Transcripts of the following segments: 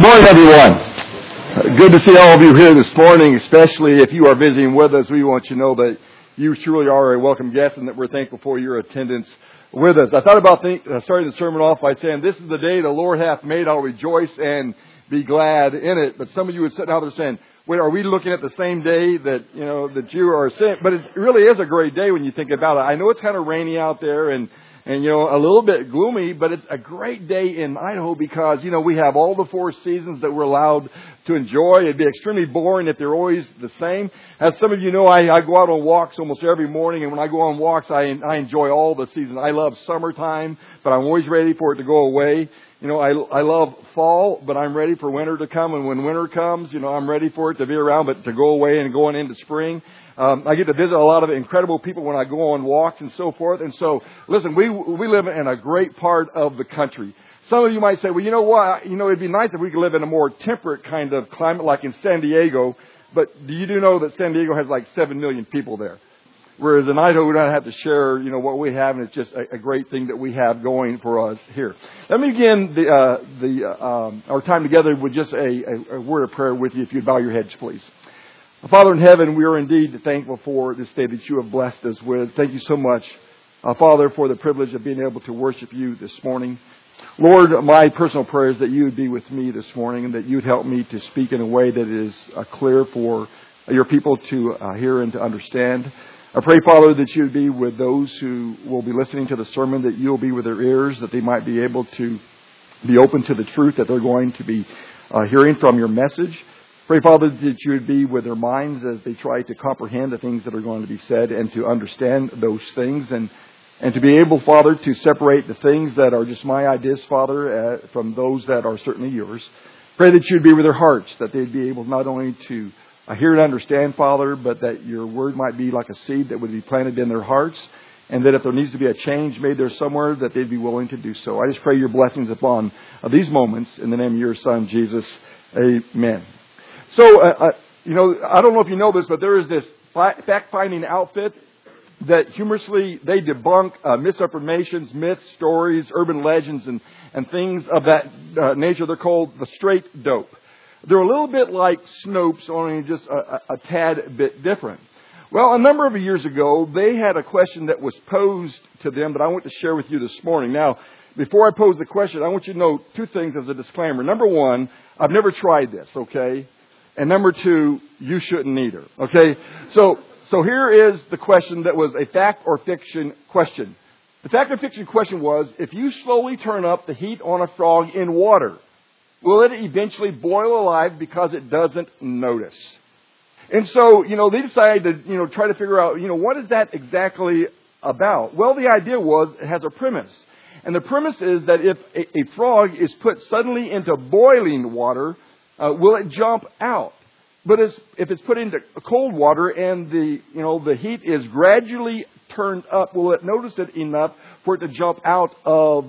Good morning, everyone. Good to see all of you here this morning, especially if you are visiting with us. We want you to know that you truly are a welcome guest and that we're thankful for your attendance with us. I thought about starting the sermon off by saying, this is the day the Lord hath made. I'll rejoice and be glad in it. But some of you would sit out there saying, wait, are we looking at the same day that you are saying? But it really is a great day when you think about it. I know it's kind of rainy out there and a little bit gloomy, but it's a great day in Idaho because, we have all the four seasons that we're allowed to enjoy. It'd be extremely boring if they're always the same. As some of you know, I go out on walks almost every morning, and when I go on walks, I enjoy all the seasons. I love summertime, but I'm always ready for it to go away. I love fall, but I'm ready for winter to come. And when winter comes, I'm ready for it to be around, but to go away and going into spring. I get to visit a lot of incredible people when I go on walks and so forth. And so, listen, we live in a great part of the country. Some of you might say, well, you know what? It'd be nice if we could live in a more temperate kind of climate like in San Diego. But do you know that San Diego has like 7 million people there? Whereas in Idaho, we don't have to share, what we have, and it's just a great thing that we have going for us here. Let me begin our time together with just a word of prayer with you. If you'd bow your heads, please. Father in heaven, we are indeed thankful for this day that you have blessed us with. Thank you so much, Father, for the privilege of being able to worship you this morning. Lord, my personal prayer is that you would be with me this morning and that you would help me to speak in a way that is clear for your people to hear and to understand. I pray, Father, that you would be with those who will be listening to the sermon, that you will be with their ears, that they might be able to be open to the truth that they're going to be hearing from your message. Pray, Father, that you would be with their minds as they try to comprehend the things that are going to be said and to understand those things and to be able, Father, to separate the things that are just my ideas, Father, from those that are certainly yours. Pray that you would be with their hearts, that they'd be able not only to hear and understand, Father, but that your word might be like a seed that would be planted in their hearts, and that if there needs to be a change made there somewhere, that they'd be willing to do so. I just pray your blessings upon these moments in the name of your Son, Jesus. Amen. So, I don't know if you know this, but there is this fact-finding outfit that humorously, they debunk misinformations, myths, stories, urban legends, and things of that nature. They're called the straight dope. They're a little bit like Snopes, only just a tad bit different. Well, a number of years ago, they had a question that was posed to them that I want to share with you this morning. Now, before I pose the question, I want you to know two things as a disclaimer. Number one, I've never tried this, okay? And number two, you shouldn't either, okay? So here is the question that was a fact or fiction question. The fact or fiction question was, if you slowly turn up the heat on a frog in water, will it eventually boil alive because it doesn't notice? And so, they decided to, try to figure out, what is that exactly about? Well, the idea was it has a premise. And the premise is that if a frog is put suddenly into boiling water, will it jump out? But if it's put into cold water and the heat is gradually turned up, will it notice it enough for it to jump out of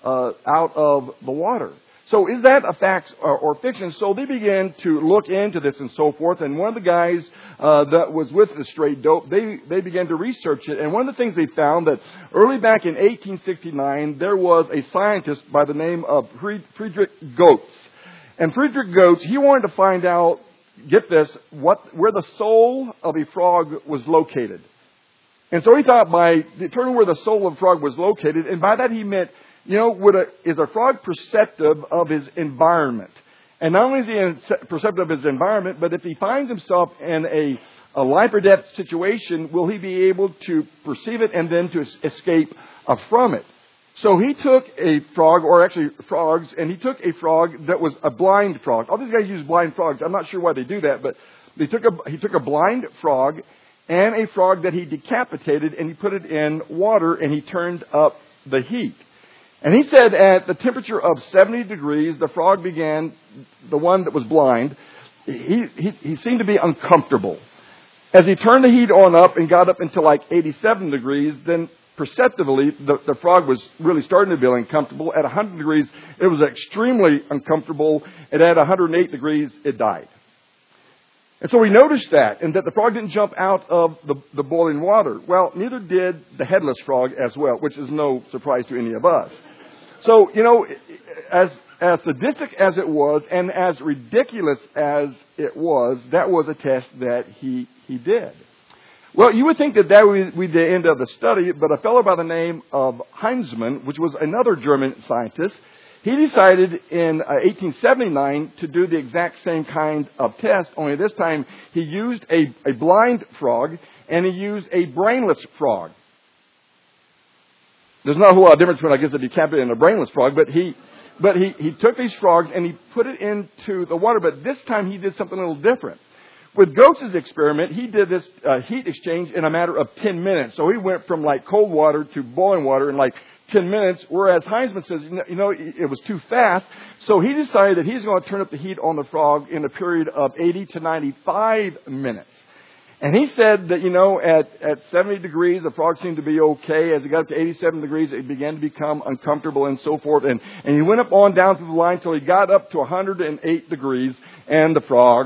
the water? So is that a fact or fiction? So they began to look into this and so forth. And one of the guys that was with the straight dope, they began to research it. And one of the things they found that early back in 1869, there was a scientist by the name of Friedrich Gotz. And Friedrich Gotz, he wanted to find out, get this, where the soul of a frog was located. And so he thought by determining where the soul of a frog was located, and by that he meant, is a frog perceptive of his environment? And not only is he perceptive of his environment, but if he finds himself in a life or death situation, will he be able to perceive it and then to escape from it? So he took a frog, or actually frogs, and he took a frog that was a blind frog. All these guys use blind frogs. I'm not sure why they do that, but he took a blind frog and a frog that he decapitated, and he put it in water, and he turned up the heat. And he said at the temperature of 70 degrees, the frog began, the one that was blind, he seemed to be uncomfortable. As he turned the heat on up and got up into like 87 degrees, then perceptibly, the frog was really starting to be uncomfortable. At 100 degrees, it was extremely uncomfortable. And at 108 degrees, it died. And so we noticed that, and that the frog didn't jump out of the boiling water. Well, neither did the headless frog as well, which is no surprise to any of us. So, as as sadistic as it was and as ridiculous as it was, that was a test that he did. Well, you would think that would be the end of the study, but a fellow by the name of Heinzmann, which was another German scientist, he decided in 1879 to do the exact same kind of test, only this time he used a blind frog and he used a brainless frog. There's not a whole lot of difference between, I guess, a decapitated and a brainless frog, but he took these frogs and he put it into the water, but this time he did something a little different. With Goetz's experiment, he did this heat exchange in a matter of 10 minutes. So he went from like cold water to boiling water in like 10 minutes, whereas Heinzmann says, it was too fast. So he decided that he's going to turn up the heat on the frog in a period of 80 to 95 minutes. And he said that, at 70 degrees, the frog seemed to be okay. As it got up to 87 degrees, it began to become uncomfortable and so forth. And he went up on down through the line until he got up to 108 degrees, and the frog,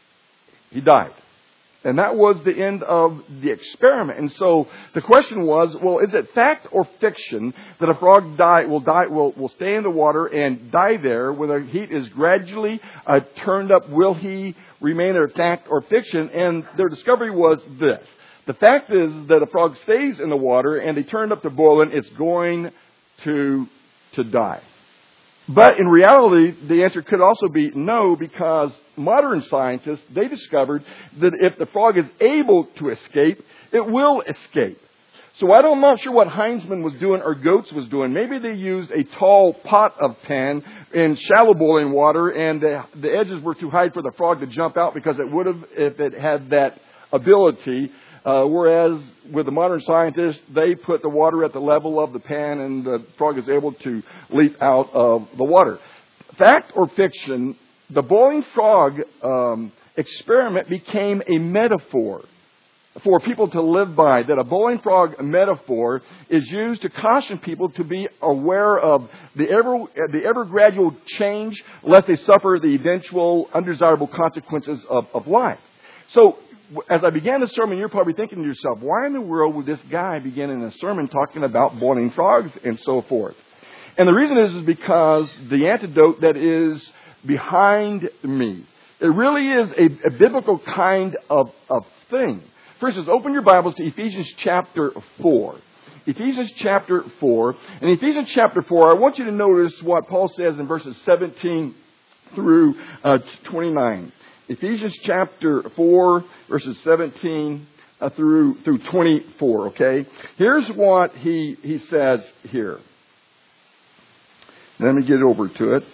he died. And that was the end of the experiment. And so the question was, well, is it fact or fiction that a frog will stay in the water and die there when the heat is gradually turned up? Will he remain there, fact or fiction? And their discovery was this. The fact is that a frog stays in the water and they turn it up to boiling, it's going to die. But in reality, the answer could also be no, because modern scientists, they discovered that if the frog is able to escape, it will escape. So I'm not sure what Heinzmann was doing or Goetz was doing. Maybe they used a tall pot of pan in shallow boiling water, and the edges were too high for the frog to jump out, because it would have if it had that ability. Whereas with the modern scientists, they put the water at the level of the pan and the frog is able to leap out of the water. Fact or fiction, the boiling frog experiment became a metaphor for people to live by. That a boiling frog metaphor is used to caution people to be aware of the ever gradual change, lest they suffer the eventual undesirable consequences of life. So, as I began the sermon, you're probably thinking to yourself, why in the world would this guy begin in a sermon talking about boiling frogs and so forth? And the reason is because the antidote that is behind me, it really is a biblical kind of thing. For instance, open your Bibles to Ephesians chapter 4. Ephesians chapter 4. In Ephesians chapter 4, I want you to notice what Paul says in verses 17 through 29. Ephesians chapter 4, verses 17 through 24, okay? Here's what he says here. Let me get over to it.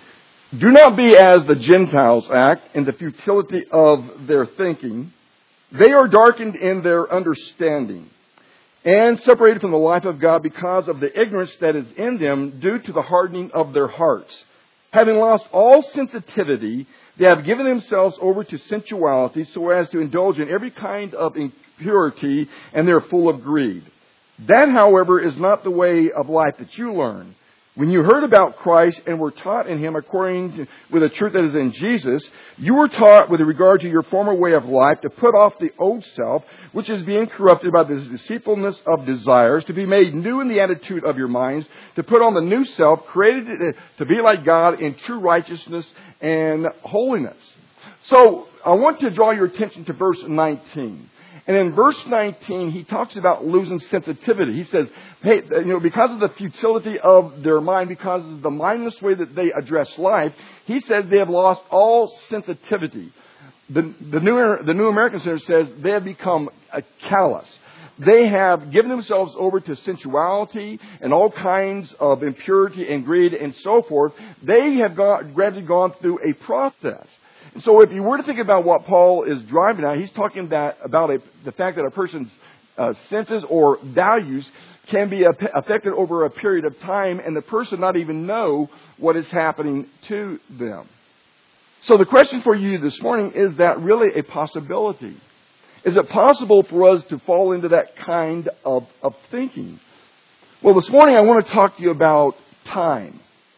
Do not be as the Gentiles act in the futility of their thinking. They are darkened in their understanding and separated from the life of God because of the ignorance that is in them due to the hardening of their hearts. Having lost all sensitivity, they have given themselves over to sensuality so as to indulge in every kind of impurity, and they're full of greed. That, however, is not the way of life that you learn. When you heard about Christ and were taught in Him with the truth that is in Jesus, you were taught with regard to your former way of life to put off the old self, which is being corrupted by the deceitfulness of desires, to be made new in the attitude of your minds, to put on the new self, created to be like God in true righteousness and holiness. So I want to draw your attention to verse 19. And in verse 19, he talks about losing sensitivity. He says, hey, because of the futility of their mind, because of the mindless way that they address life, he says they have lost all sensitivity. The New American Center says they have become callous. They have given themselves over to sensuality and all kinds of impurity and greed and so forth. They have gradually gone through a process. So if you were to think about what Paul is driving at, he's talking about the fact that a person's senses or values can be affected over a period of time and the person not even know what is happening to them. So the question for you this morning, is that really a possibility? Is it possible for us to fall into that kind of thinking? Well, this morning I want to talk to you about time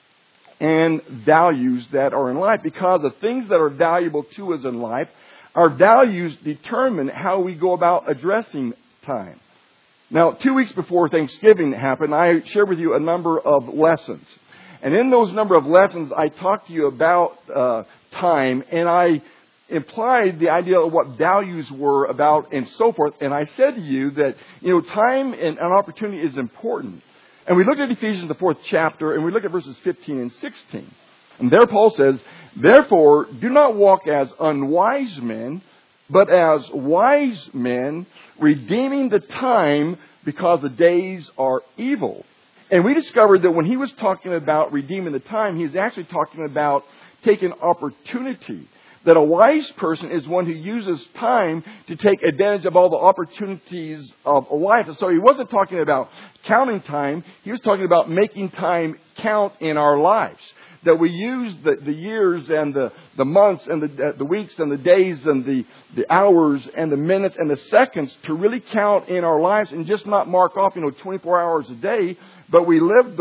and values that are in life, because the things that are valuable to us in life, our values determine how we go about addressing time. Now, 2 weeks before Thanksgiving happened, I shared with you a number of lessons. And in those number of lessons, I talked to you about time, and I implied the idea of what values were about and so forth. And I said to you that, time and an opportunity is important. And we looked at Ephesians, the 4th chapter, and we look at verses 15 and 16. And there Paul says, "Therefore, do not walk as unwise men, but as wise men, redeeming the time because the days are evil." And we discovered that when he was talking about redeeming the time, he's actually talking about taking opportunity. That a wise person is one who uses time to take advantage of all the opportunities of life. And so he wasn't talking about counting time. He was talking about making time count in our lives. That we use the years and the months and the weeks and the days and the hours and the minutes and the seconds to really count in our lives and just not mark off, 24 hours a day, but we live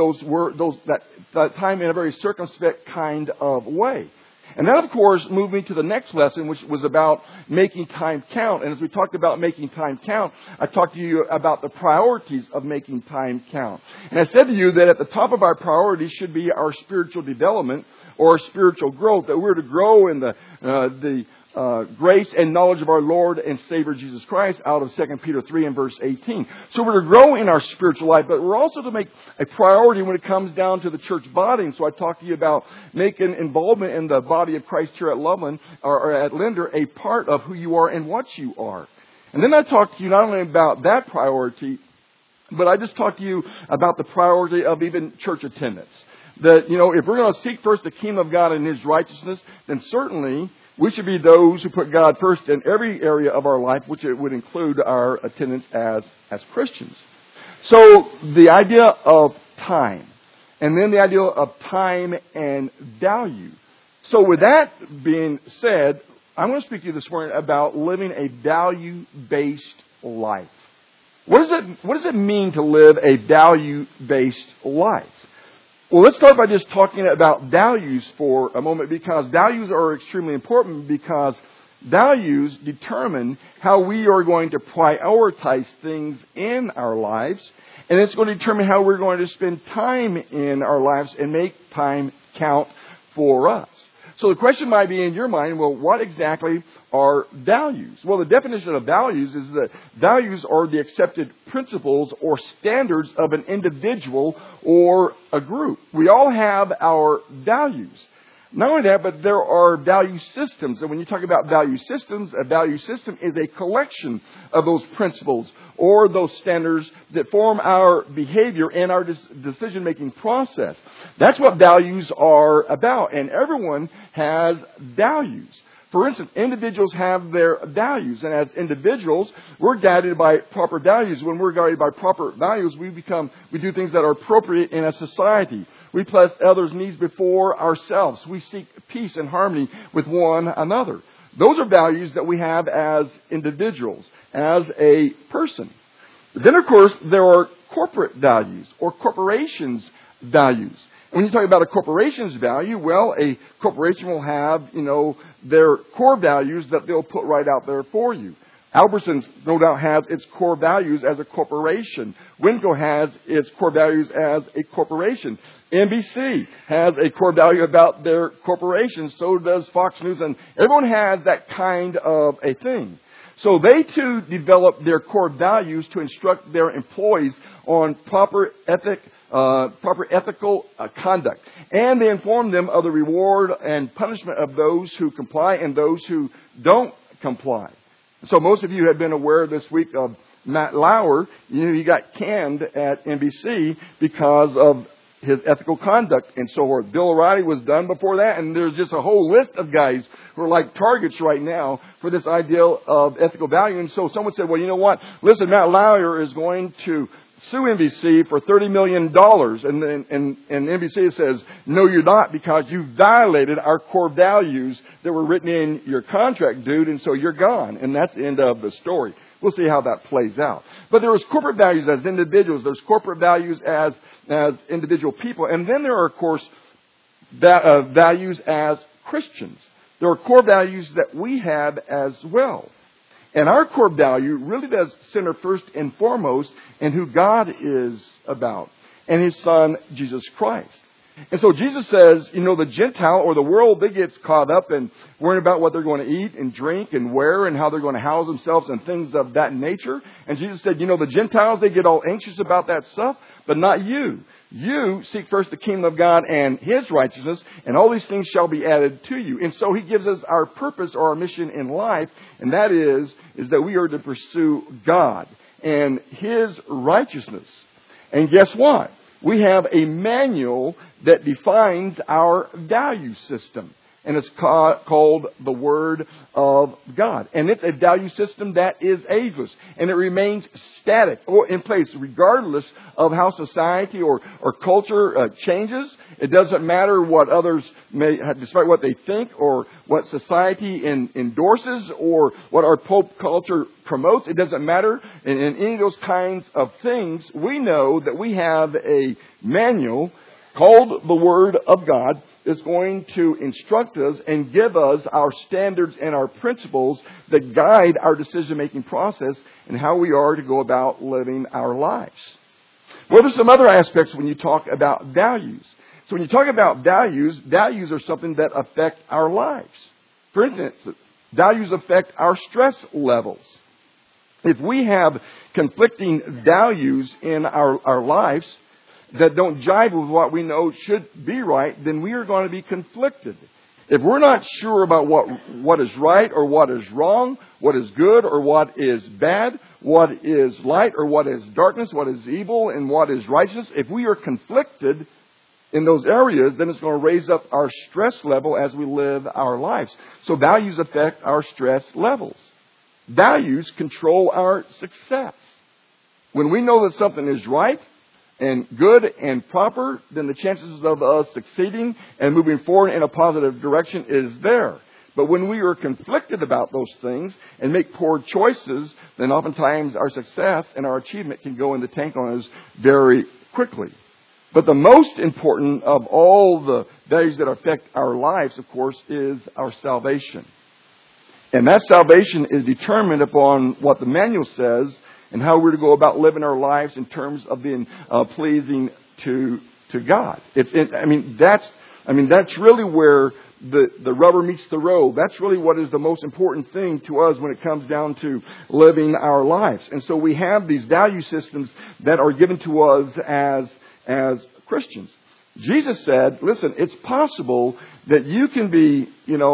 that time in a very circumspect kind of way. And that, of course, moved me to the next lesson, which was about making time count. And as we talked about making time count, I talked to you about the priorities of making time count. And I said to you that at the top of our priorities should be our spiritual development or our spiritual growth, that we're to grow in the grace and knowledge of our Lord and Savior Jesus Christ out of 2 Peter 3 and verse 18. So we're to grow in our spiritual life, but we're also to make a priority when it comes down to the church body. And so I talked to you about making involvement in the body of Christ here at Loveland or at Linder a part of who you are and what you are. And then I talked to you not only about that priority, but I just talked to you about the priority of even church attendance. That, if we're going to seek first the kingdom of God and His righteousness, then certainly we should be those who put God first in every area of our life, which it would include our attendance as Christians. So the idea of time, and then the idea of time and value. So with that being said, I'm going to speak to you this morning about living a value-based life. What does it mean to live a value-based life? Well, let's start by just talking about values for a moment, because values are extremely important, because values determine how we are going to prioritize things in our lives, and it's going to determine how we're going to spend time in our lives and make time count for us. So the question might be in your mind, well, what exactly are values? Well, the definition of values is that values are the accepted principles or standards of an individual or a group. We all have our values. Not only that, but there are value systems. And when you talk about value systems, a value system is a collection of those principles or those standards that form our behavior and our decision-making process. That's what values are about. And everyone has values. For instance, individuals have their values. And as individuals, we're guided by proper values. When we're guided by proper values, we do things that are appropriate in a society. We place others' needs before ourselves. We seek peace and harmony with one another. Those are values that we have as individuals, as a person. But then, of course, there are corporate values or corporations' values. When you talk about a corporation's value, well, a corporation will have, their core values that they'll put right out there for you. Albertsons, no doubt, has its core values as a corporation. Winco has its core values as a corporation. NBC has a core value about their corporation. So does Fox News. And everyone has that kind of a thing. So they, too, develop their core values to instruct their employees on proper ethical conduct. And they inform them of the reward and punishment of those who comply and those who don't comply. So most of you have been aware this week of Matt Lauer. He got canned at NBC because of his ethical conduct and so forth. Bill O'Reilly was done before that, and there's just a whole list of guys who are like targets right now for this idea of ethical value. And so someone said, well, you know what? Listen, Matt Lauer is going to sue NBC for $30 million. And NBC says, no, you're not, because you violated our core values that were written in your contract, dude, and so you're gone. And that's the end of the story. We'll see how that plays out. But there was corporate values as individuals. There's corporate values as individual people. And then there are, of course, values as Christians. There are core values that we have as well. And our core value really does center first and foremost in who God is about and His Son, Jesus Christ. And so Jesus says, the Gentile or the world, they get caught up in worrying about what they're going to eat and drink and wear and how they're going to house themselves and things of that nature. And Jesus said, the Gentiles, they get all anxious about that stuff, but not you. You seek first the kingdom of God and His righteousness, and all these things shall be added to you. And so He gives us our purpose or our mission in life, and that is that we are to pursue God and His righteousness. And guess what? We have a manual that defines our value system. And it's called the Word of God. And it's a value system that is ageless. And it remains static or in place regardless of how society or culture changes. It doesn't matter what others may, despite what they think or what society endorses or what our pop culture promotes. It doesn't matter. In any of those kinds of things, we know that we have a manual called the Word of God is going to instruct us and give us our standards and our principles that guide our decision-making process and how we are to go about living our lives. Well, there's some other aspects when you talk about values. So when you talk about values are something that affect our lives. For instance, values affect our stress levels. If we have conflicting values in our lives that don't jive with what we know should be right, then we are going to be conflicted. If we're not sure about what is right or what is wrong, what is good or what is bad, what is light or what is darkness, what is evil and what is righteousness, if we are conflicted in those areas, then it's going to raise up our stress level as we live our lives. So values affect our stress levels. Values control our success. When we know that something is right and good and proper, then the chances of us succeeding and moving forward in a positive direction is there. But when we are conflicted about those things and make poor choices, then oftentimes our success and our achievement can go in the tank on us very quickly. But the most important of all the values that affect our lives, of course, is our salvation. And that salvation is determined upon what the manual says and how we're to go about living our lives in terms of being pleasing to God. That's really where the rubber meets the road. That's really what is the most important thing to us when it comes down to living our lives. And so we have these value systems that are given to us as Christians. Jesus said, listen, it's possible that you can be,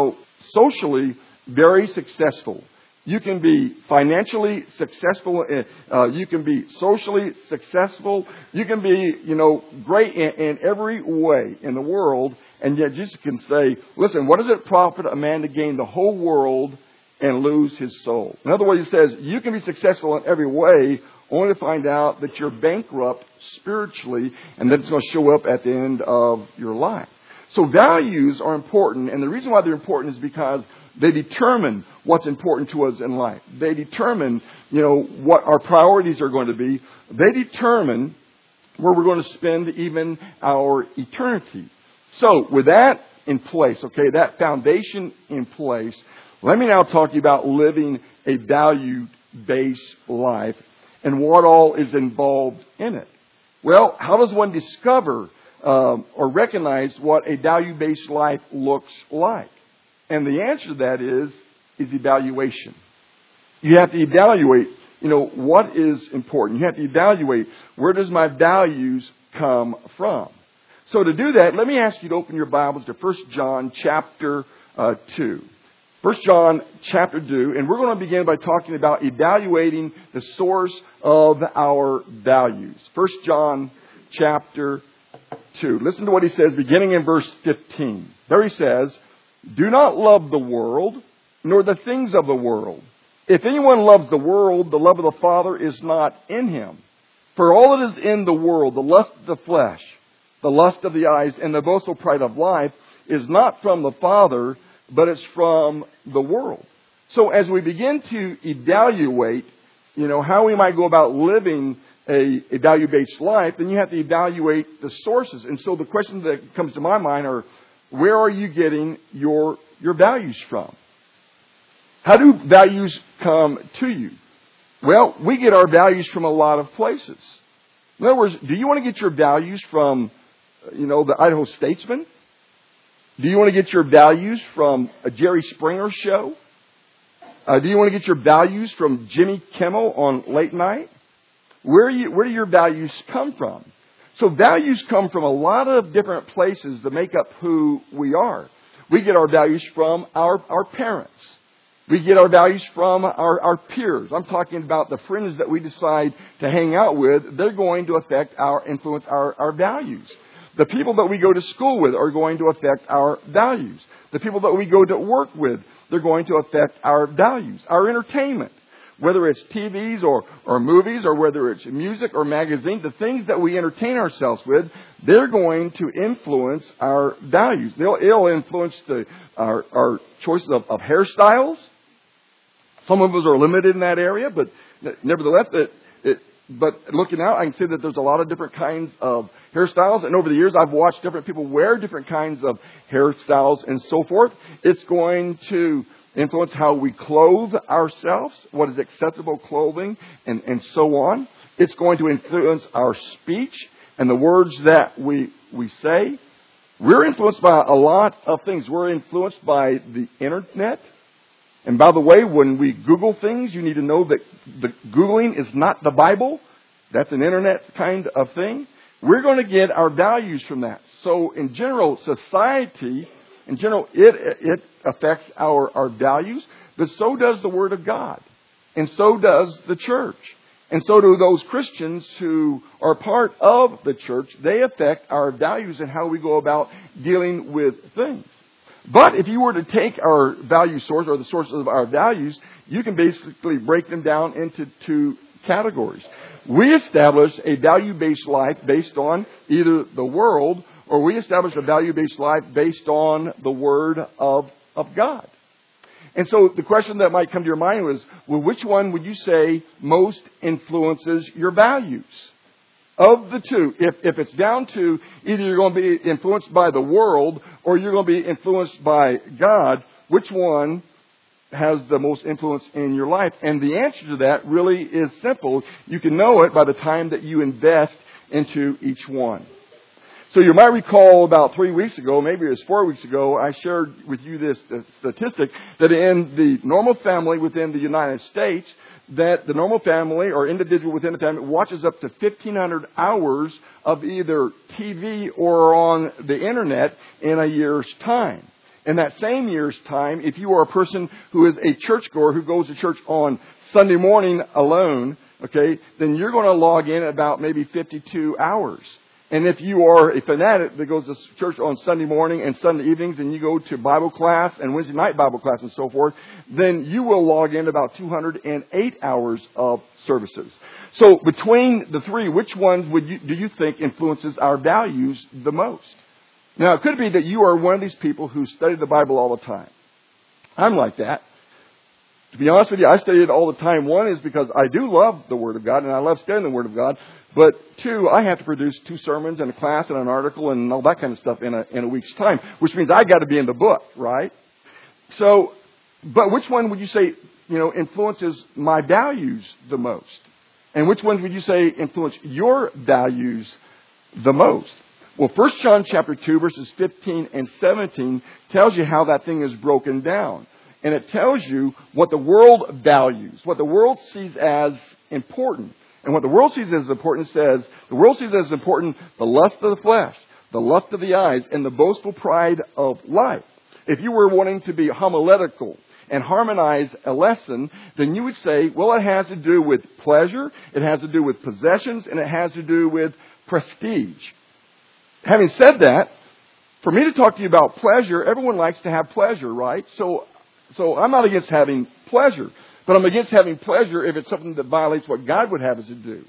socially very successful. You can be financially successful. You can be socially successful. You can be, great in every way in the world. And yet Jesus can say, listen, what does it profit a man to gain the whole world and lose his soul? In other words, he says, you can be successful in every way, only to find out that you're bankrupt spiritually, and that it's going to show up at the end of your life. So values are important, and the reason why they're important is because they determine what's important to us in life. They determine, what our priorities are going to be. They determine where we're going to spend even our eternity. So with that in place, that foundation in place, let me now talk to you about living a value-based life and what all is involved in it. Well, how does one discover or recognize what a value-based life looks like? And the answer to that is evaluation. You have to evaluate, what is important. You have to evaluate, where does my values come from? So to do that, let me ask you to open your Bibles to 1 John chapter 2. 1 John chapter 2, and we're going to begin by talking about evaluating the source of our values. 1 John chapter 2. Listen to what he says beginning in verse 15. There he says, do not love the world, nor the things of the world. If anyone loves the world, the love of the Father is not in him. For all that is in the world, the lust of the flesh, the lust of the eyes, and the boastful pride of life, is not from the Father, but it's from the world. So as we begin to evaluate, how we might go about living a value-based life, then you have to evaluate the sources. And so the question that comes to my mind are, where are you getting your values from? How do values come to you? Well, we get our values from a lot of places. In other words, do you want to get your values from the Idaho Statesman? Do you want to get your values from a Jerry Springer show? Do you want to get your values from Jimmy Kimmel on late night? Where do your values come from? So values come from a lot of different places to make up who we are. We get our values from our parents. We get our values from our peers. I'm talking about the friends that we decide to hang out with. They're going to influence our values. The people that we go to school with are going to affect our values. The people that we go to work with, they're going to affect our values. Our entertainment, whether it's TVs or movies or whether it's music or magazines, the things that we entertain ourselves with, they're going to influence our values. It'll influence our choices of hairstyles. Some of us are limited in that area, but nevertheless, but looking out, I can see that there's a lot of different kinds of hairstyles. And over the years, I've watched different people wear different kinds of hairstyles and so forth. It's going to influence how we clothe ourselves, what is acceptable clothing, and so on. It's going to influence our speech and the words that we say. We're influenced by a lot of things. We're influenced by the internet. And by the way, when we Google things, you need to know that the Googling is not the Bible. That's an internet kind of thing. We're going to get our values from that. So in general, society, it affects our values, but so does the Word of God. And so does the church. And so do those Christians who are part of the church. They affect our values and how we go about dealing with things. But if you were to take our value source or the sources of our values, you can basically break them down into two categories. We establish a value-based life based on either the world, or we establish a value-based life based on the Word of God. And so the question that might come to your mind was, well, which one would you say most influences your values? Of the two, if it's down to either you're going to be influenced by the world or you're going to be influenced by God, which one has the most influence in your life? And the answer to that really is simple. You can know it by the time that you invest into each one. So you might recall about 3 weeks ago, maybe it was 4 weeks ago, I shared with you this statistic that in the normal family within the United States, that the normal family or individual within the family watches up to 1,500 hours of either TV or on the internet in a year's time. In that same year's time, if you are a person who is a churchgoer who goes to church on Sunday morning alone, okay, then you're going to log in about maybe 52 hours. And if you are a fanatic that goes to church on Sunday morning and Sunday evenings and you go to Bible class and Wednesday night Bible class and so forth, then you will log in about 208 hours of services. So between the three, which ones do you think influences our values the most? Now, it could be that you are one of these people who study the Bible all the time. I'm like that. To be honest with you, I study it all the time. One is because I do love the Word of God and I love studying the Word of God. But two, I have to produce 2 sermons and a class and an article and all that kind of stuff in a week's time, which means I got to be in the book, right? So, but which one would you say, influences my values the most? And which ones would you say influence your values the most? Well, 1 John chapter 2, verses 15 and 17 tells you how that thing is broken down. And it tells you what the world values, what the world sees as important. And what the world sees as important says, the world sees as important the lust of the flesh, the lust of the eyes, and the boastful pride of life. If you were wanting to be homiletical and harmonize a lesson, then you would say, well, it has to do with pleasure, it has to do with possessions, and it has to do with prestige. Having said that, for me to talk to you about pleasure, everyone likes to have pleasure, right? So I'm not against having pleasure. But I'm against having pleasure if it's something that violates what God would have us to do.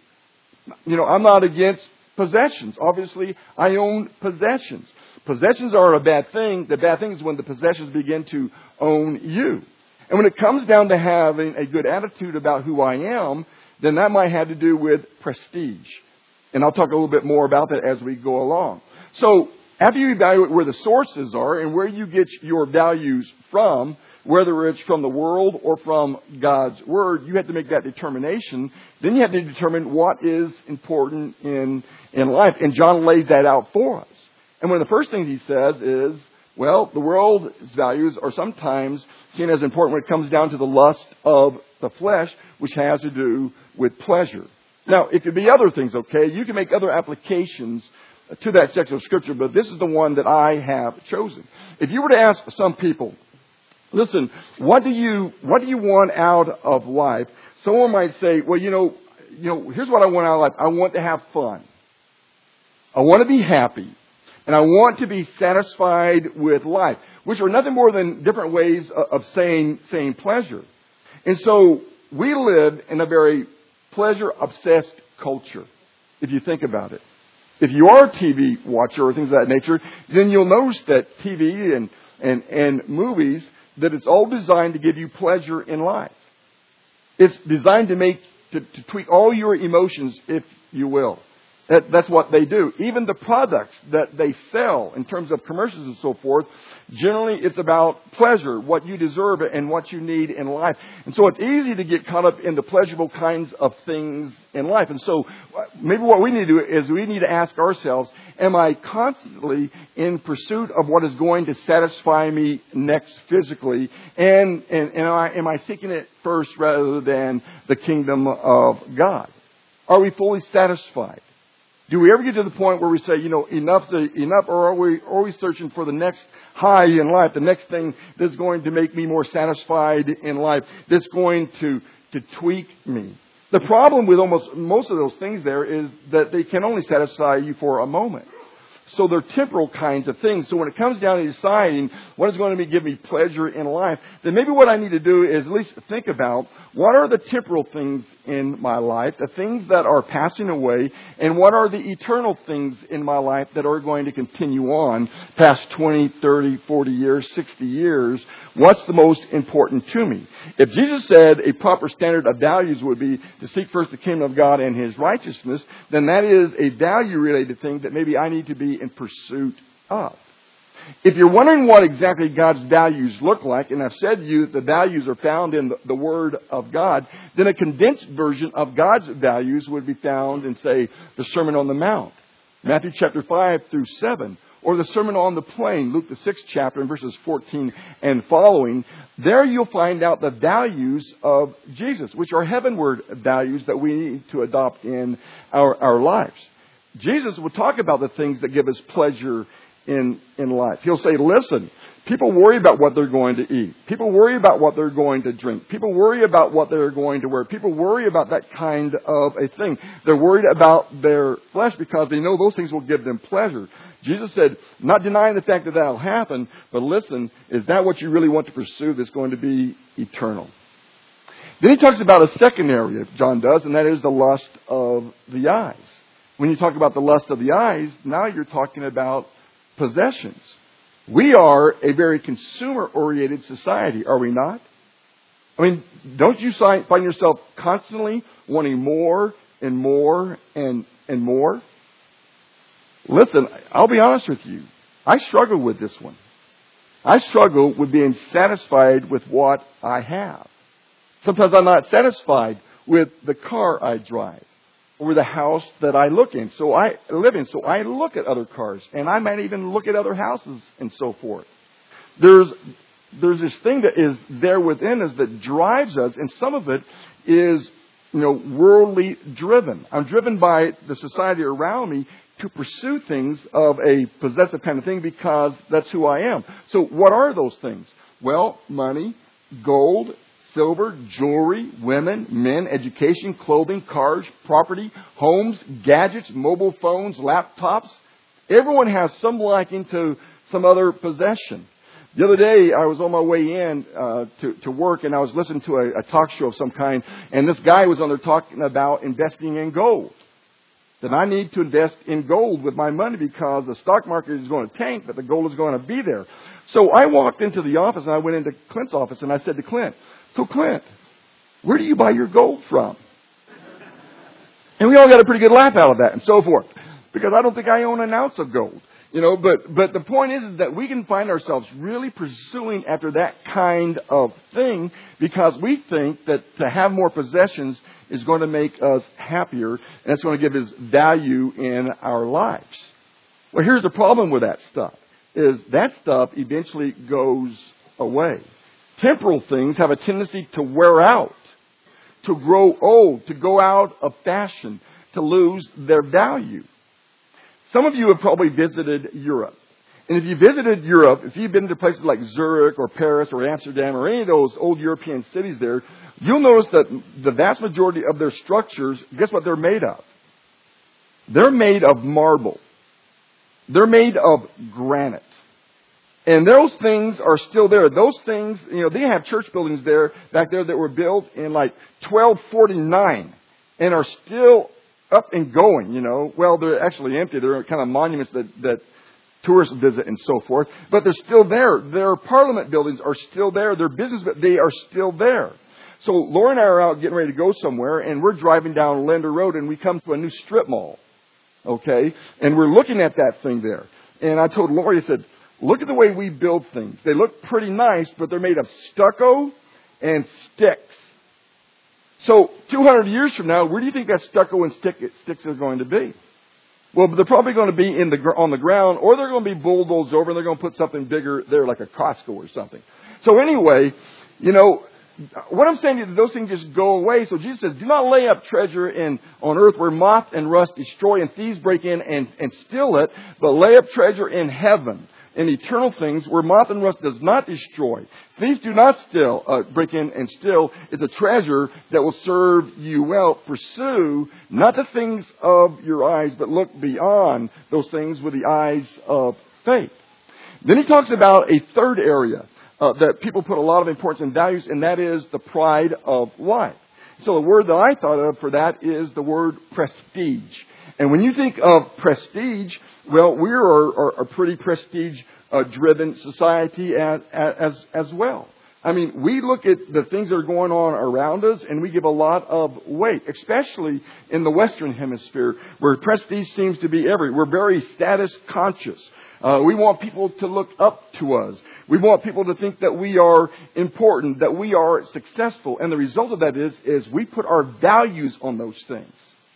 I'm not against possessions. Obviously, I own possessions. Possessions are a bad thing. The bad thing is when the possessions begin to own you. And when it comes down to having a good attitude about who I am, then that might have to do with prestige. And I'll talk a little bit more about that as we go along. So after you evaluate where the sources are and where you get your values from, whether it's from the world or from God's Word, you have to make that determination. Then you have to determine what is important in life. And John lays that out for us. And one of the first things he says is, well, the world's values are sometimes seen as important when it comes down to the lust of the flesh, which has to do with pleasure. Now, it could be other things, okay? You can make other applications to that section of Scripture, but this is the one that I have chosen. If you were to ask some people, listen, what do you want out of life? Someone might say, well, here's what I want out of life. I want to have fun. I want to be happy. And I want to be satisfied with life, which are nothing more than different ways of saying pleasure. And so we live in a very pleasure-obsessed culture, if you think about it. If you are a TV watcher or things of that nature, then you'll notice that TV and movies, that it's all designed to give you pleasure in life. It's designed to tweak all your emotions, if you will. That's what they do. Even the products that they sell in terms of commercials and so forth, generally it's about pleasure, what you deserve and what you need in life. And so it's easy to get caught up in the pleasurable kinds of things in life. And so maybe what we need to do is we need to ask ourselves, am I constantly in pursuit of what is going to satisfy me next physically? And am I seeking it first rather than the kingdom of God? Are we fully satisfied? Do we ever get to the point where we say, enough's enough, or are we always searching for the next high in life, the next thing that's going to make me more satisfied in life, that's going to tweak me? The problem with most of those things there is that they can only satisfy you for a moment. So they're temporal kinds of things. So when it comes down to deciding what is going to give me pleasure in life, then maybe what I need to do is at least think about what are the temporal things in my life, the things that are passing away, and what are the eternal things in my life that are going to continue on past 20, 30, 40 years, 60 years. What's the most important to me? If Jesus said a proper standard of values would be to seek first the kingdom of God and His righteousness, then that is a value-related thing that maybe I need to be in pursuit of. If you're wondering what exactly God's values look like, and I've said to you that the values are found in the Word of God, then a condensed version of God's values would be found in, say, the Sermon on the Mount, Matthew chapter 5 through 7, or the Sermon on the Plain, Luke the 6th chapter, and verses 14 and following. There you'll find out the values of Jesus, which are heavenward values that we need to adopt in our lives. Jesus will talk about the things that give us pleasure in life. He'll say, listen, people worry about what they're going to eat. People worry about what they're going to drink. People worry about what they're going to wear. People worry about that kind of a thing. They're worried about their flesh because they know those things will give them pleasure. Jesus said, not denying the fact that that'll happen, but listen, is that what you really want to pursue that's going to be eternal? Then he talks about a second area, John does, and that is the lust of the eyes. When you talk about the lust of the eyes, now you're talking about possessions. We are a very consumer-oriented society, are we not? I mean, don't you find yourself constantly wanting more and more and more? Listen, I'll be honest with you. I struggle with this one. I struggle with being satisfied with what I have. Sometimes I'm not satisfied with the car I drive or the house that I live in. So I look at other cars, and I might even look at other houses and so forth. There's this thing that is there within us that drives us, and some of it is, worldly driven. I'm driven by the society around me to pursue things of a possessive kind of thing because that's who I am. So what are those things? Well, money, gold, silver, jewelry, women, men, education, clothing, cars, property, homes, gadgets, mobile phones, laptops. Everyone has some liking to some other possession. The other day, I was on my way in to work, and I was listening to a talk show of some kind, and this guy was on there talking about investing in gold. That I need to invest in gold with my money because the stock market is going to tank, but the gold is going to be there. So I walked into the office, and I went into Clint's office, and I said to Clint, so Clint, where do you buy your gold from? And we all got a pretty good laugh out of that and so forth. Because I don't think I own an ounce of gold. But the point is that we can find ourselves really pursuing after that kind of thing because we think that to have more possessions is going to make us happier and it's going to give us value in our lives. Well, here's the problem with that stuff, is that stuff eventually goes away. Temporal things have a tendency to wear out, to grow old, to go out of fashion, to lose their value. Some of you have probably visited Europe. And if you visited Europe, if you've been to places like Zurich or Paris or Amsterdam or any of those old European cities there, you'll notice that the vast majority of their structures, guess what they're made of? They're made of marble. They're made of granite. And those things are still there. Those things, they have church buildings there, back there that were built in like 1249 and are still up and going, Well, they're actually empty. They're kind of monuments that tourists visit and so forth. But they're still there. Their parliament buildings are still there. Their business, they are still there. So Laura and I are out getting ready to go somewhere, and we're driving down Lender Road, and we come to a new strip mall. Okay? And we're looking at that thing there. And I told Laura, I said, look at the way we build things. They look pretty nice, but they're made of stucco and sticks. So 200 years from now, where do you think that stucco and sticks are going to be? Well, they're probably going to be on the ground, or they're going to be bulldozed over, and they're going to put something bigger there, like a Costco or something. So anyway, what I'm saying is those things just go away. So Jesus says, do not lay up treasure on earth where moth and rust destroy and thieves break in and steal it, but lay up treasure in heaven, in eternal things where moth and rust does not destroy. Thieves do not break in and steal. It's a treasure that will serve you well. Pursue not the things of your eyes, but look beyond those things with the eyes of faith. Then he talks about a third area that people put a lot of importance and values, and that is the pride of life. So the word that I thought of for that is the word prestige. And when you think of prestige, well, we are a pretty prestige-driven society as well. I mean, we look at the things that are going on around us, and we give a lot of weight, especially in the Western Hemisphere, where prestige seems to be everywhere. We're very status conscious. We want people to look up to us. We want people to think that we are important, that we are successful. And the result of that is we put our values on those things.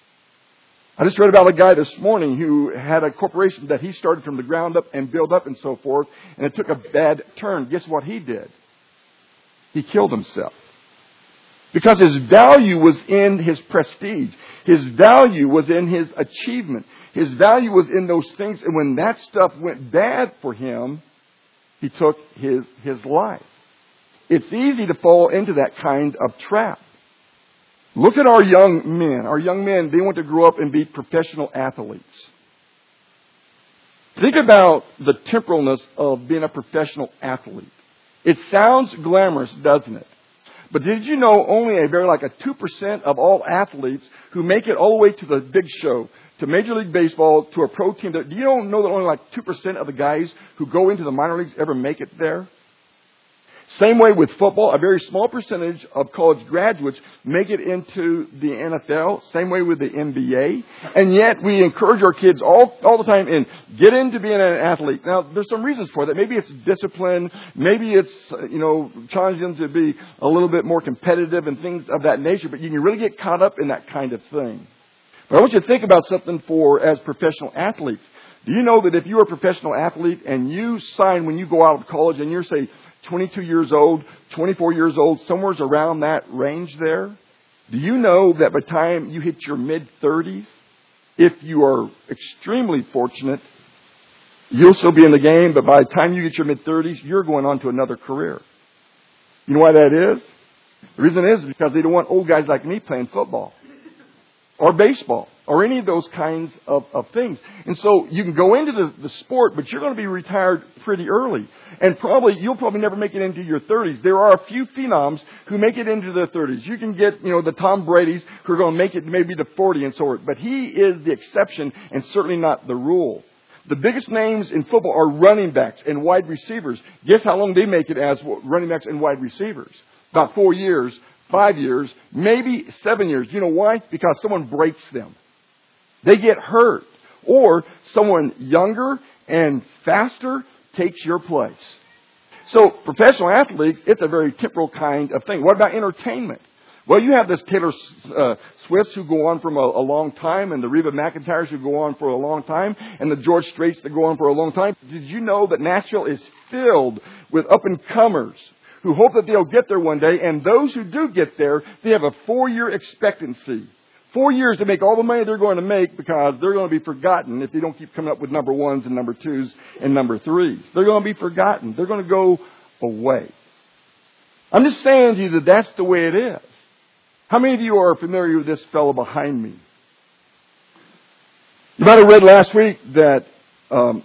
I just read about a guy this morning who had a corporation that he started from the ground up and built up and so forth, and it took a bad turn. Guess what he did? He killed himself. Because his value was in his prestige. His value was in his achievement. His value was in those things. And when that stuff went bad for him, he took his life. It's easy to fall into that kind of trap. Look at our young men. Our young men, they want to grow up and be professional athletes. Think about the temporalness of being a professional athlete. It sounds glamorous, doesn't it? But did you know only a 2% of all athletes who make it all the way to the big show, to Major League Baseball, to a pro team, do you know that only 2% of the guys who go into the minor leagues ever make it there? Same way with football, a very small percentage of college graduates make it into the NFL. Same way with the NBA. And yet we encourage our kids all the time and get into being an athlete. Now, there's some reasons for that. Maybe it's discipline. Maybe it's, challenging them to be a little bit more competitive and things of that nature. But you can really get caught up in that kind of thing. But I want you to think about something as professional athletes. Do you know that if you're a professional athlete and you sign when you go out of college and you're, say, 22 years old, 24 years old, somewhere around that range there, do you know that by the time you hit your mid-30s, if you are extremely fortunate, you'll still be in the game, but by the time you get your mid-30s, you're going on to another career. You know why that is? The reason is because they don't want old guys like me playing football or baseball or any of those kinds of things. And so you can go into the sport, but you're going to be retired pretty early. And you'll probably never make it into your 30s. There are a few phenoms who make it into their 30s. You can get, the Tom Brady's who are going to make it maybe to 40 and so forth. But he is the exception and certainly not the rule. The biggest names in football are running backs and wide receivers. Guess how long they make it as running backs and wide receivers? About 4 years, 5 years, maybe 7 years. You know why? Because someone breaks them. They get hurt. Or someone younger and faster takes your place. So professional athletes, it's a very temporal kind of thing. What about entertainment? Well, you have this Taylor Swifts who go on for a long time, and the Reba McEntyres who go on for a long time, and the George Straits that go on for a long time. Did you know that Nashville is filled with up-and-comers who hope that they'll get there one day, and those who do get there, they have a 4-year expectancy. 4 years to make all the money they're going to make, because they're going to be forgotten if they don't keep coming up with number ones and number twos and number threes. They're going to be forgotten. They're going to go away. I'm just saying to you that that's the way it is. How many of you are familiar with this fellow behind me? You might have read last week that a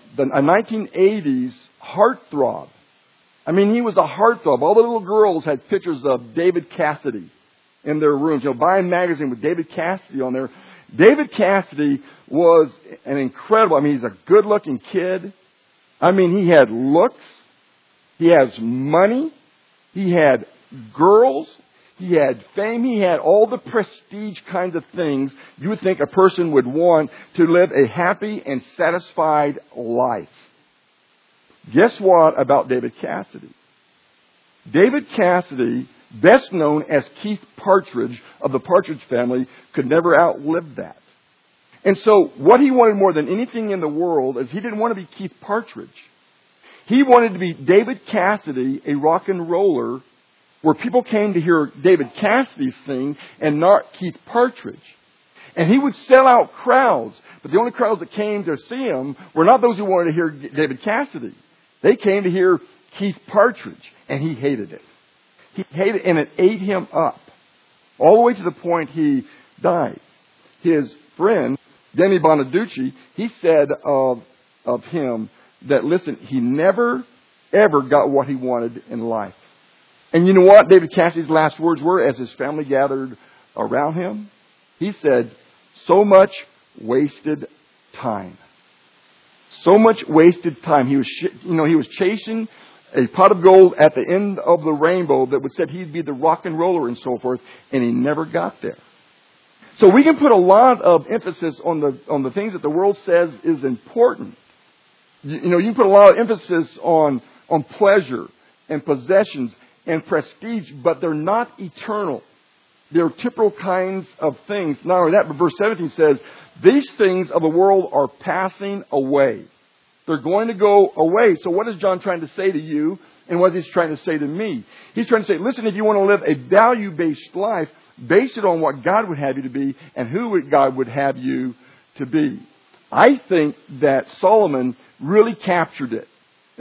1980s heartthrob. I mean, he was a heartthrob. All the little girls had pictures of David Cassidy in their rooms. You know, buy a magazine with David Cassidy on there. David Cassidy was an incredible, I mean, he's a good-looking kid. I mean, he had looks. He has money. He had girls. He had fame. He had all the prestige kinds of things you would think a person would want to live a happy and satisfied life. Guess what about David Cassidy? David Cassidy, best known as Keith Partridge of the Partridge Family, could never outlive that. And so what he wanted more than anything in the world is he didn't want to be Keith Partridge. He wanted to be David Cassidy, a rock and roller, where people came to hear David Cassidy sing and not Keith Partridge. And he would sell out crowds, but the only crowds that came to see him were not those who wanted to hear David Cassidy. They came to hear Keith Partridge, and he hated it. He hated it, and it ate him up, all the way to the point he died. His friend, Danny Bonaducci, he said of him that, listen, he never, ever got what he wanted in life. And you know what David Cassidy's last words were as his family gathered around him? He said, so much wasted time. So much wasted time. He was chasing a pot of gold at the end of the rainbow that would said he'd be the rock and roller and so forth, and he never got there. So we can put a lot of emphasis on the things that the world says is important. You can put a lot of emphasis on pleasure and possessions and prestige, but they're not eternal. They're temporal kinds of things. Not only that, but verse 17 says, these things of the world are passing away. They're going to go away. So what is John trying to say to you, and what is he trying to say to me? He's trying to say, listen, if you want to live a value-based life, base it on what God would have you to be and who God would have you to be. I think that Solomon really captured it.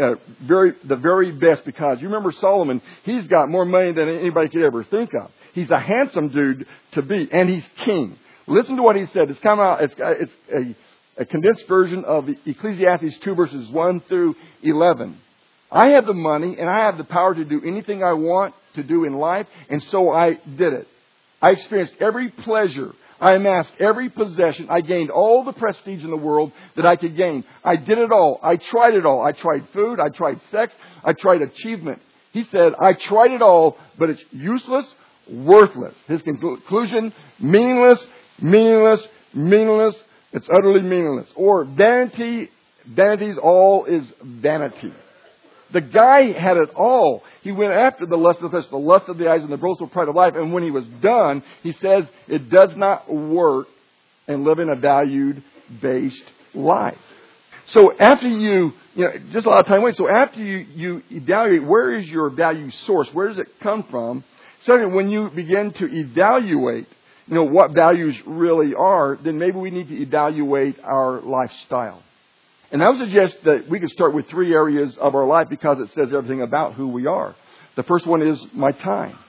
The very best, because you remember Solomon, he's got more money than anybody could ever think of. He's a handsome dude to be, and he's king. Listen to what he said. It's come out. It's a condensed version of Ecclesiastes 2 verses 1 through 11. I have the money and I have the power to do anything I want to do in life, and so I did it. I experienced every pleasure. I amassed every possession. I gained all the prestige in the world that I could gain. I did it all. I tried it all. I tried food. I tried sex. I tried achievement. He said, I tried it all, but it's useless, worthless. His conclusion, meaningless, meaningless, meaningless. It's utterly meaningless. Or vanity, vanity's all is vanity. The guy had it all. He went after the lust of the flesh, the lust of the eyes, and the boastful pride of life. And when he was done, he says, it does not work in living a valued-based life. So after just a lot of time waits. So after you evaluate, where is your value source? Where does it come from? Second, when you begin to evaluate, what values really are, then maybe we need to evaluate our lifestyle. And I would suggest that we could start with 3 areas of our life, because it says everything about who we are. The first one is my time.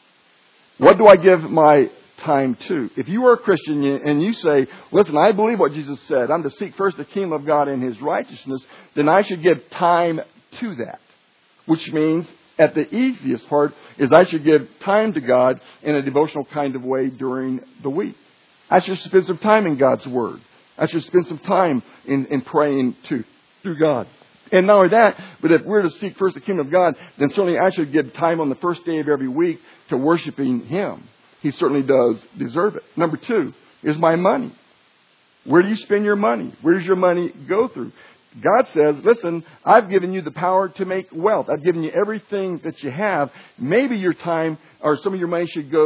What do I give my time to? If you are a Christian and you say, listen, I believe what Jesus said, I'm to seek first the kingdom of God and His righteousness, then I should give time to that. Which means, at the easiest part, is I should give time to God in a devotional kind of way during the week. I should spend some time in God's Word. I should spend some time in praying through God. And not only that, but if we're to seek first the kingdom of God, then certainly I should give time on the first day of every week to worshiping Him. He certainly does deserve it. Number 2 is my money. Where do you spend your money? Where does your money go through? God says, listen, I've given you the power to make wealth. I've given you everything that you have. Maybe your time or some of your money should go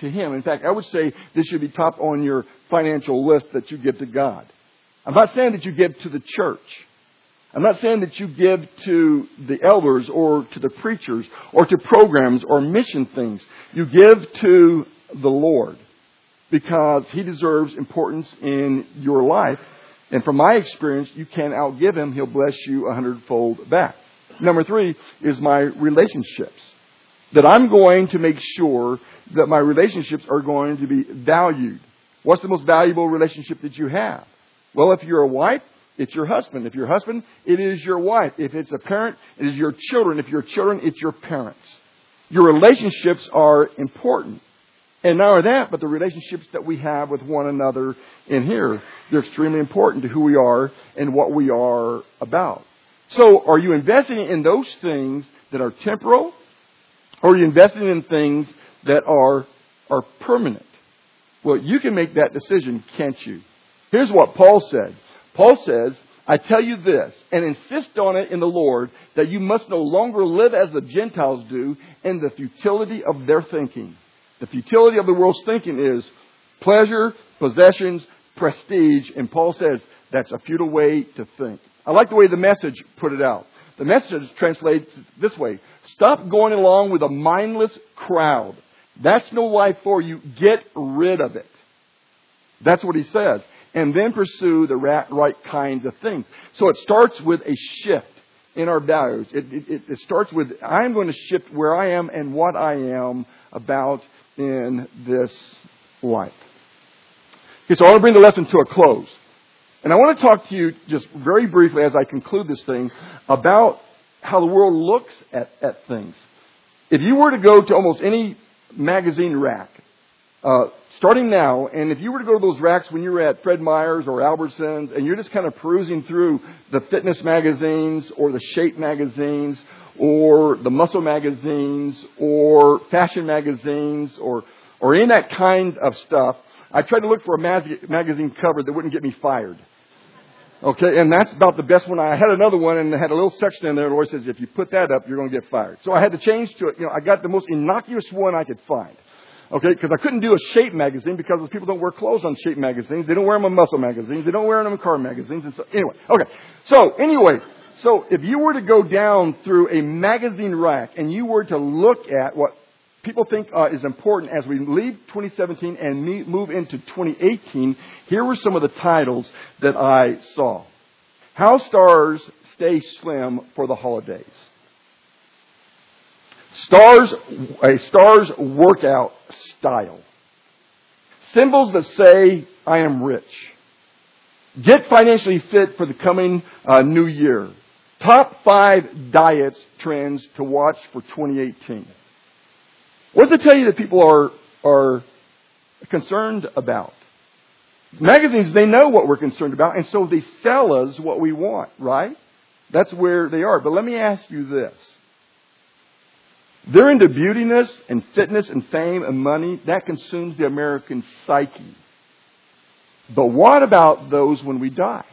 to Him. In fact, I would say this should be top on your financial list that you give to God. I'm not saying that you give to the church. I'm not saying that you give to the elders or to the preachers or to programs or mission things. You give to the Lord because He deserves importance in your life. And from my experience, you can't outgive Him. He'll bless you 100-fold back. Number 3 is my relationships. That I'm going to make sure that my relationships are going to be valued. What's the most valuable relationship that you have? Well, if you're a wife, it's your husband. If you're a husband, it is your wife. If it's a parent, it is your children. If you're children, it's your parents. Your relationships are important. And not only that, but the relationships that we have with one another in here, they're extremely important to who we are and what we are about. So, are you investing in those things that are temporal, or are you investing in things that are permanent? Well, you can make that decision, can't you? Here's what Paul said. Paul says, I tell you this, and insist on it in the Lord, that you must no longer live as the Gentiles do in the futility of their thinking. The futility of the world's thinking is pleasure, possessions, prestige. And Paul says that's a futile way to think. I like the way the Message put it out. The Message translates this way. Stop going along with a mindless crowd. That's no life for you. Get rid of it. That's what he says. And then pursue the right kinds of things. So it starts with a shift in our values. It starts with, I'm going to shift where I am and what I am about in this life. Okay, so I want to bring the lesson to a close. And I want to talk to you just very briefly as I conclude this thing about how the world looks at things. If you were to go to almost any magazine rack, starting now, and if you were to go to those racks when you were at Fred Meyer's or Albertsons, and you're just kind of perusing through the fitness magazines or the shape magazines or the muscle magazines or fashion magazines or any of that kind of stuff, I tried to look for a magazine cover that wouldn't get me fired. Okay, and that's about the best one. I had another one, and it had a little section in there. The Lord says, if you put that up, you're going to get fired. So I had to change to it. I got the most innocuous one I could find. Okay, because I couldn't do a shape magazine because those people don't wear clothes on shape magazines. They don't wear them on muscle magazines. They don't wear them in car magazines. And so, anyway, so if you were to go down through a magazine rack and you were to look at what people think is important as we leave 2017 and move into 2018, here were some of the titles that I saw. How Stars Stay Slim for the Holidays. A star's workout style. Symbols that say, I am rich. Get financially fit for the coming new year. Top 5 diets trends to watch for 2018. What does it tell you that people are concerned about? Magazines, they know what we're concerned about, and so they sell us what we want, right? That's where they are. But let me ask you this. They're into beautiness and fitness and fame and money. That consumes the American psyche. But what about those when we die?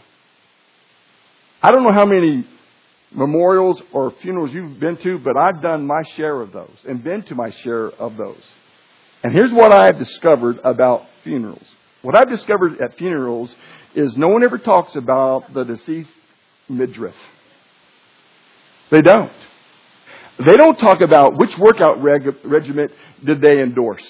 I don't know how many memorials or funerals you've been to, but I've done my share of those and been to my share of those. And here's what I've discovered about funerals. What I've discovered at funerals is no one ever talks about the deceased midriff. They don't. They don't talk about which workout regimen did they endorse.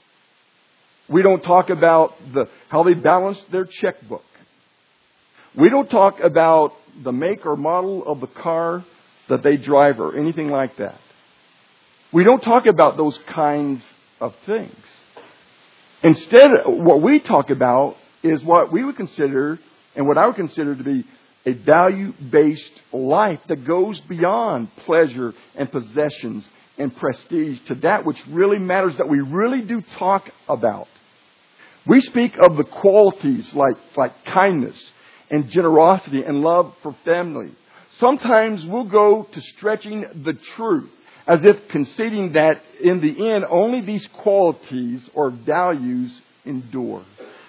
We don't talk about how they balanced their checkbook. We don't talk about the make or model of the car that they drive or anything like that. We don't talk about those kinds of things. Instead, what we talk about is what we would consider and what I would consider to be a value-based life that goes beyond pleasure and possessions and prestige to that which really matters, that we really do talk about. We speak of the qualities like kindness and generosity and love for family. Sometimes we'll go to stretching the truth as if conceding that in the end only these qualities or values endure.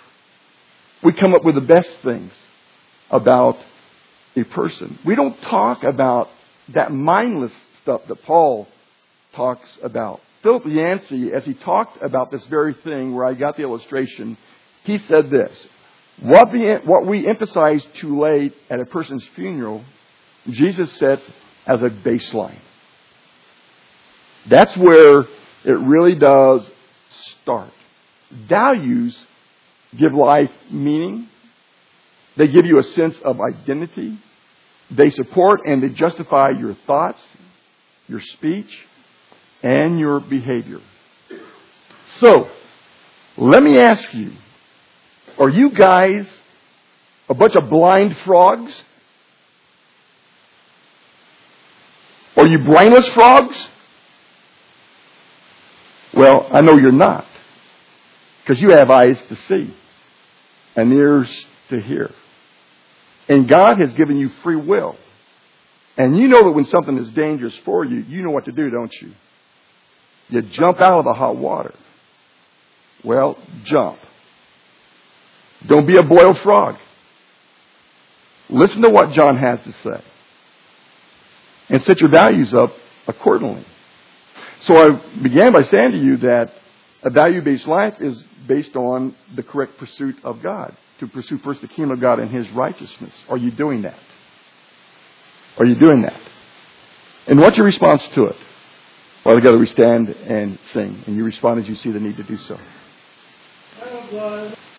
We come up with the best things about a person. We don't talk about that mindless stuff that Paul talks about. Philip Yancey, as he talked about this very thing where I got the illustration, he said this: what we emphasize too late at a person's funeral, Jesus sets as a baseline. That's where it really does start. Values give life meaning. They give you a sense of identity. They support and they justify your thoughts, your speech, and your behavior. So, let me ask you, are you guys a bunch of blind frogs? Are you brainless frogs? Well, I know you're not, because you have eyes to see and ears to hear. And God has given you free will. And you know that when something is dangerous for you, you know what to do, don't you? You jump out of the hot water. Well, jump. Don't be a boiled frog. Listen to what John has to say. And set your values up accordingly. So I began by saying to you that a value-based life is based on the correct pursuit of God. To pursue first the kingdom of God and His righteousness. Are you doing that? Are you doing that? And what's your response to it? Well, together we stand and sing. And you respond as you see the need to do so.